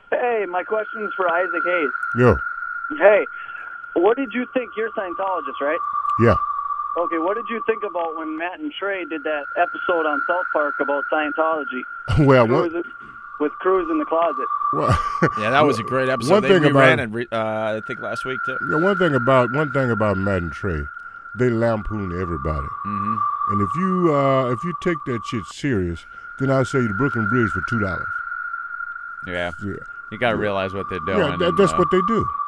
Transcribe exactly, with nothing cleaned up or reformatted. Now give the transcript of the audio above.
Hey, my question is for Isaac Hayes. Yo. Hey, what did you think? You're a Scientologist, right? Yeah. Okay, what did you think about when Matt and Trey did that episode on South Park about Scientology? Well, Cruz, what? with Cruz in the closet. Well, Yeah, that was a great episode. One they thing reran about- it, re- uh, I think last week too. Yeah, one thing about one thing about Matt and Trey, they lampoon everybody. Mm-hmm. And if you uh, if you take that shit serious, then I'll sell you the Brooklyn Bridge for two dollars. Yeah, Yeah, you got to realize what they're doing. yeah, that, and, that's uh, what they do.